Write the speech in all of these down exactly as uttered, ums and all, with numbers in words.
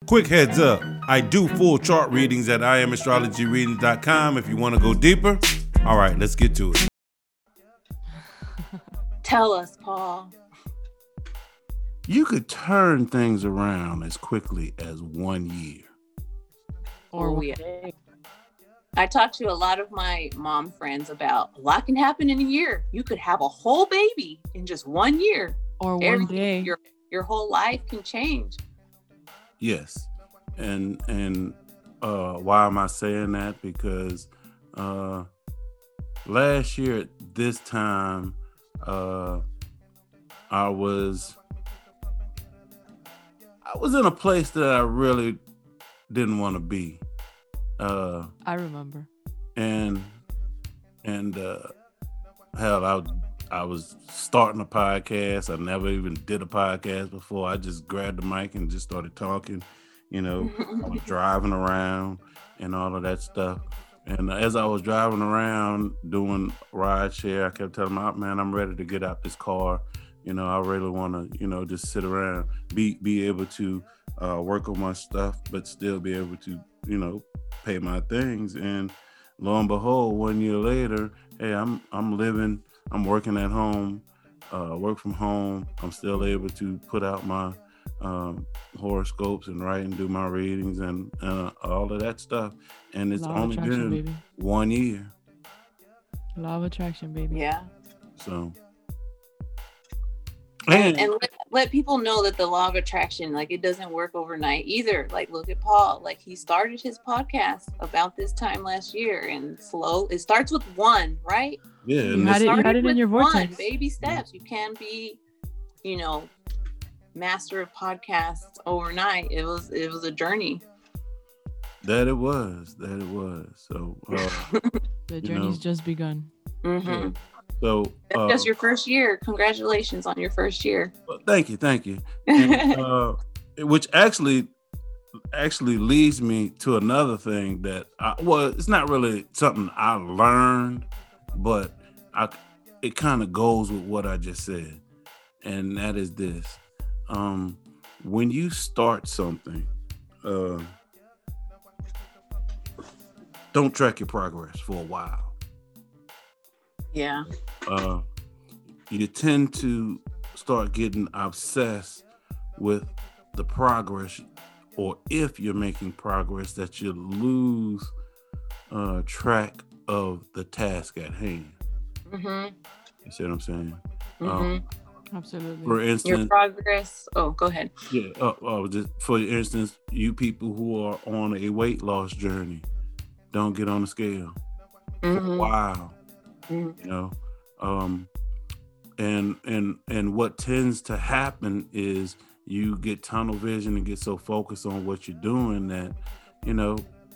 Quick heads up, I do full chart readings at I am astrology readings dot com if you want to go deeper. All right, let's get to it. Tell us, Paul. You could turn things around as quickly as one year. Or oh, yeah. I talked to a lot of my mom friends about a lot can happen in a year. You could have a whole baby in just one year. Or one Everything, day. Your, your whole life can change. Yes. And and uh, why am I saying that? Because uh, last year at this time, uh, I was I was in a place that I really didn't want to be. Uh, I remember. And and uh, hell, I I was starting a podcast. I never even did a podcast before. I just grabbed the mic and just started talking. You know, I was driving around and all of that stuff. And as I was driving around doing ride share, I kept telling my man, I'm ready to get out this car. You know, I really want to, you know, just sit around, be be able to uh, work on my stuff, but still be able to, you know, pay my things. And lo and behold, one year later, hey, I'm I'm living, I'm working at home, uh, work from home. I'm still able to put out my um, horoscopes and write and do my readings and uh, all of that stuff. And it's only been baby. one year. Law of attraction, baby. Yeah. So. And, and let, let people know that the law of attraction, like, it doesn't work overnight either. Like, look at Paul, like, he started his podcast about this time last year, and slow, it starts with one, right? Yeah. You had it, you had it in your vortex. One, baby steps. You can't be, you know, master of podcasts overnight. It was, it was a journey. That it was, that it was. So, uh, the journey's know. just begun. Mm-hmm. Yeah. So that's uh, just your first year. Congratulations on your first year. Well, thank you, thank you. And, uh, which actually, actually leads me to another thing that, I, well, it's not really something I learned, but I, it kind of goes with what I just said, and that is this: um, when you start something, uh, don't track your progress for a while. Yeah. Uh, you tend to start getting obsessed with the progress, or if you're making progress, that you lose uh, track of the task at hand. Mm-hmm. You see what I'm saying? Mm-hmm. Um, Absolutely. For instance, your progress. Oh, go ahead. Yeah. Uh, uh, just for instance, you people who are on a weight loss journey, don't get on the scale mm-hmm. for a while. Mm-hmm. You know, um, and and and what tends to happen is you get tunnel vision and get so focused on what you're doing that, you know,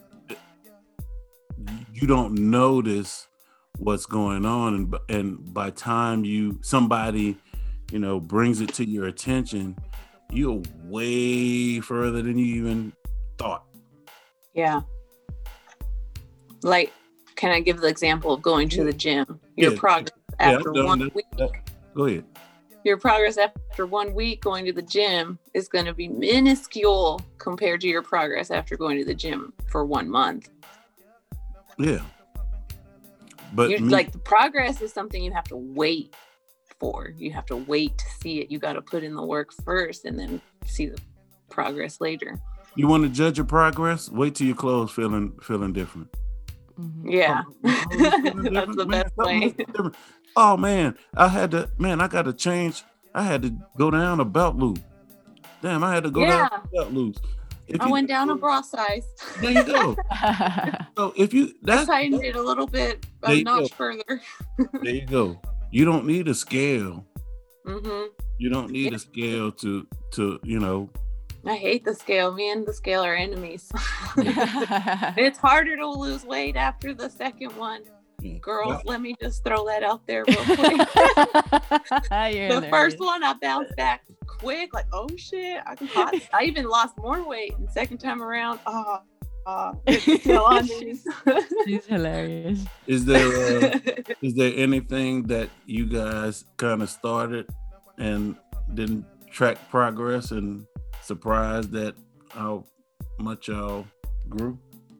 you don't notice what's going on, and and by time you somebody, you know, brings it to your attention, you're way further than you even thought. Yeah. Like, can I give the example of going to the gym? Your yeah. progress yeah, after one that, week. That, go ahead. Your progress after one week going to the gym is going to be minuscule compared to your progress after going to the gym for one month. Yeah. But you, me, like the progress is something you have to wait for. You have to wait to see it. You got to put in the work first and then see the progress later. You want to judge your progress? Wait till your clothes feeling feeling different. Mm-hmm. Yeah. Oh, that's the best way. Oh man, I had to, man, I got to change. I had to go down a belt loop. Damn, I had to go yeah. down a belt loops. If I you, went down a bra size. There you go. So if you, that's, I tightened it a little bit, a notch go. further. There you go. You don't need a scale. Mm-hmm. You don't need yeah. a scale to, to, you know. I hate the scale. Me and the scale are enemies. It's harder to lose weight after the second one. Yeah. Girls, well, let me just throw that out there real quick. The first one, I bounced back quick. Like, oh shit, I can. I even lost more weight. And second time around, oh, uh, it's still on these. She's hilarious. Is there uh, is there anything that you guys kind of started and didn't track progress and surprised that how much y'all grew?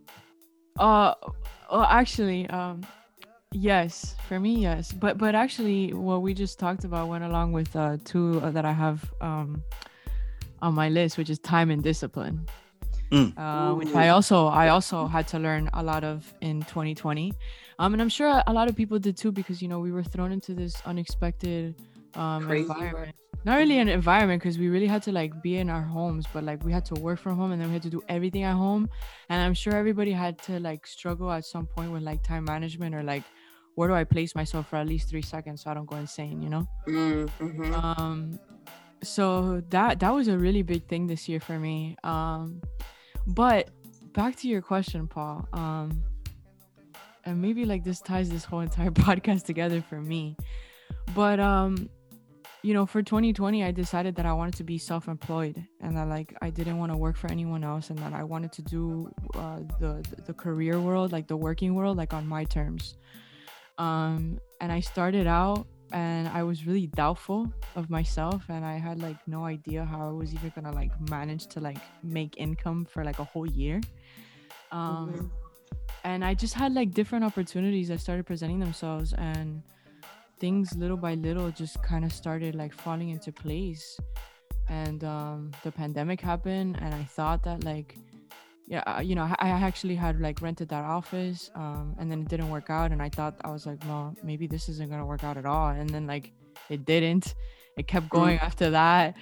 Uh, well, actually, um, yes, for me, yes. But but actually, what we just talked about went along with uh two uh, that I have um on my list, which is time and discipline. Mm. Uh, which I also I also had to learn a lot of in twenty twenty. Um, and I'm sure a lot of people did too, because you know we were thrown into this unexpected um Crazy environment. Work. Not really an environment, because we really had to like be in our homes, but like we had to work from home, and then we had to do everything at home. And I'm sure everybody had to like struggle at some point with like time management, or like, where do I place myself for at least three seconds so I don't go insane, you know? Mm-hmm. Um, so that that was a really big thing this year for me. Um, but back to your question, Paul. Um, and maybe like this ties this whole entire podcast together for me. But um. you know, for twenty twenty, I decided that I wanted to be self-employed, and that like I didn't want to work for anyone else, and that I wanted to do uh, the the career world, like the working world, like on my terms. Um, and I started out, and I was really doubtful of myself, and I had like no idea how I was even gonna like manage to like make income for like a whole year. Um, mm-hmm. And I just had like different opportunities that started presenting themselves, and things little by little just kind of started like falling into place. And um the pandemic happened, and I thought that like yeah you know I actually had like rented that office, um and then it didn't work out, and I thought, I was like, well, maybe this isn't gonna work out at all. And then like it didn't. It kept going mm. after that.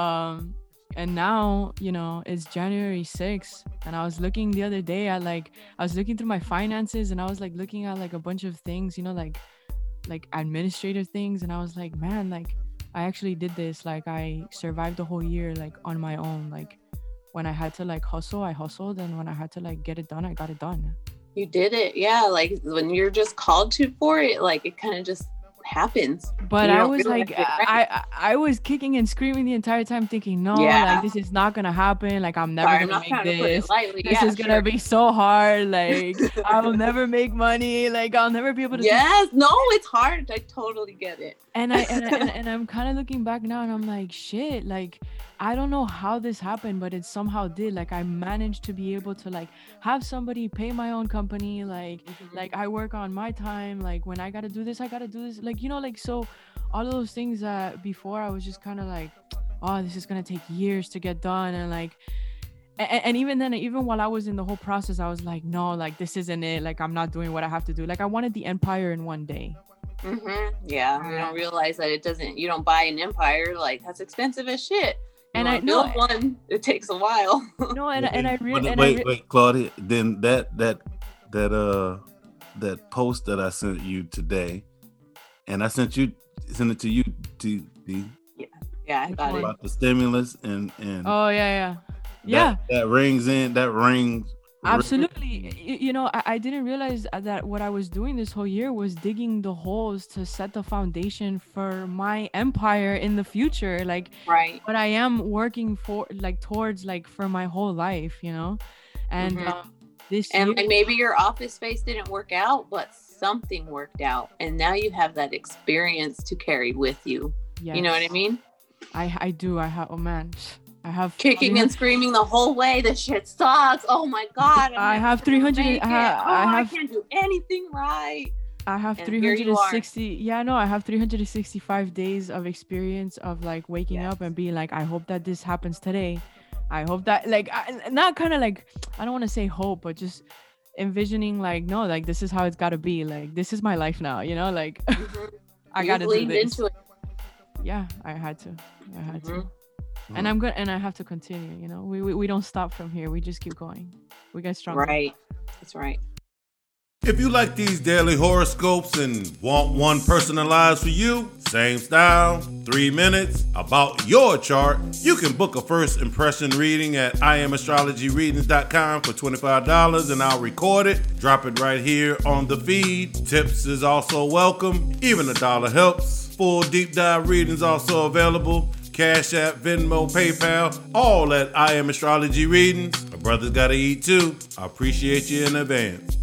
Um and now, you know, it's January sixth, and I was looking the other day at like I was looking through my finances, and I was like looking at like a bunch of things, you know, like like administrative things, and I was like, man, like I actually did this. Like I survived the whole year like on my own. Like when I had to like hustle, I hustled, and when I had to like get it done, I got it done. You did it. Yeah, like when you're just called to for it, like it kind of just happens. But I was like, I, I I was kicking and screaming the entire time, thinking, no, yeah. like this is not gonna happen. Like I'm never Sorry, gonna I'm make this. To this yeah, is sure. gonna be so hard. Like I will never make money. Like I'll never be able to. Yes, do- no, it's hard. I totally get it. And I and, I, and, and I'm kind of looking back now, and I'm like, shit. Like I don't know how this happened, but it somehow did. Like I managed to be able to like have somebody pay my own company. Like mm-hmm. like I work on my time. Like when I gotta do this, I gotta do this. Like you know, like so. All of those things that before I was just kind of like, oh, this is gonna take years to get done, and like, and, and even then, even while I was in the whole process, I was like, no, like this isn't it. Like I'm not doing what I have to do. Like I wanted the empire in one day. Mm-hmm. Yeah, you don't realize that it doesn't. You don't buy an empire, like that's expensive as shit. You and I know one, it takes a while. No, and and I really wait, re- wait, Claudia. Then that that that uh that post that I sent you today, and I sent you. Send it to you to the yeah yeah I got about it. the stimulus and and oh yeah yeah yeah that, that rings in that rings absolutely. You, you know I, I didn't realize that what I was doing this whole year was digging the holes to set the foundation for my empire in the future, like right what I am working for, like towards, like for my whole life, you know. And mm-hmm. um, this and, year, and maybe your office space didn't work out, but something worked out, and now you have that experience to carry with you. Yes. You know what I mean? I I do. I have. Oh man, I have kicking and screaming the whole way. This shit sucks. Oh my god. I have three hundred. I, ha- oh, I have. I can't do anything right. I have and three hundred sixty. Yeah, no, I have three hundred sixty-five days of experience of like waking yes. up and being like, I hope that this happens today. I hope that like I, not kind of like I don't want to say hope, but just envisioning like, no, like this is how it's got to be. Like this is my life now, you know. Like mm-hmm. I got to do this. Into it. Yeah, I had to. I had mm-hmm. to. Mm-hmm. And I'm good. And I have to continue. You know, we, we we don't stop from here. We just keep going. We get stronger. Right. That's right. If you like these daily horoscopes and want one personalized for you, same style, three minutes, about your chart, you can book a first impression reading at I am astrology readings dot com for twenty-five dollars, and I'll record it, drop it right here on the feed. Tips is also welcome. Even a dollar helps. Full deep dive readings also available. Cash App, Venmo, PayPal, all at I Am Astrology Readings. My brother's gotta eat too. I appreciate you in advance.